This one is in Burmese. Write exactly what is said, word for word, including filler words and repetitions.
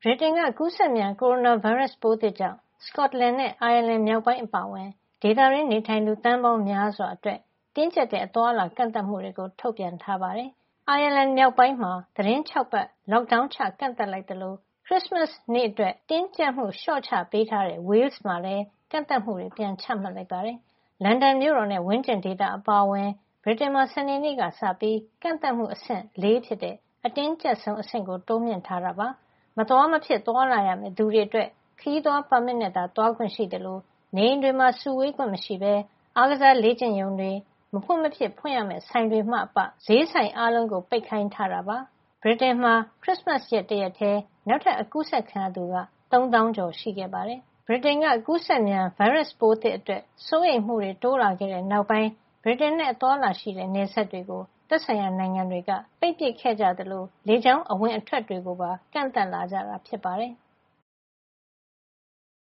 ဗြိတိန်ကကူးစက်မြန်ကိုရိုနာဗိုင်းရပ်စ်ပိုးသစ်ကြောင့်စကော့တလန်နဲ့အိုင်ယာလန်မြောက်ပိုင်းအပါအဝင်ဒေသတွင်းနေထိုင်သူသန်းပေါင်းများစွာအတွက်တင်းကျပ်တဲ့အသွားအလာကန့်သတ်မှုတွေထုတ်ပြန်ထားပါတယ်။အိုင်ယာလန်မြောက်ပိုင်းမှာသီတင်း၆ပတ် lockdown ချကန့်သတ်လိုက်သလိုခရစ်စမတ်နေ့အတွက်တင်းကျပ်မှုလျှော့ချပေးထားတဲ့ Wales မှာလည်းကန့်သတ်မှုတွေပြန်ချမှတ်လိုက်ပါတယ်။လန်ဒန်မြို့တော်နဲ့ဝန်းကျင်ဒေသအပါအဝင်ဗြိတိန်မှာစနေနေ့ကစပြီးကန့်သတ်မှုအဆင့်၄ဖြစ်တဲ့အတင်းကျပ်ဆုံးအဆင့်ကိုတိုးမြှင့်ထားတာပါ။မသွားမဖြစ်သွားလာရမယ့်သူတွေအတွက်ခရီးသွားပါမစ်နဲ့သာသွားခွင့်ရှိသလိုနေအိမ်တွေမှာစုဝေးခွင့်မရှိဘဲအားကစားလေ့ကျင့်ရုံတွေမဖွင့်မဖြစ်ဖွင့်ရမယ့်ဆိုင်တွေမှအပဈေးဆိုင်အားလုံးကိုပိတ်ခိုင်းထားတာပါ။ဗြိတိန်မှာခရစ်စမတ်ရက်တရက်ထဲနောက်ထပ်အကူးစက်ခံရသူကသုံးသောင်းကျော်ရှိခဲ့ပါတယ်။ဗြိတိန်ကကူးစက်မြန်ဗိုင်းရပ်စ်ပိုးသစ်အတွက်စိုးရိမ်မှုတွေတိုးလာခဲ့တဲ့နောက်ပိုင်းဗြိတိန်နဲ့အသွားအလာရှိတဲ့နယ်စပ်တွေကိုသက်ဆိုင်ရာနိုင်ငံတွေကပိတ်ပစ်ခဲ့ကြသလိုလေကြောင်းအဝင်အထွက်တွေကိုပါကန့်သတ်လာကြတာဖြစ်ပါတယ်။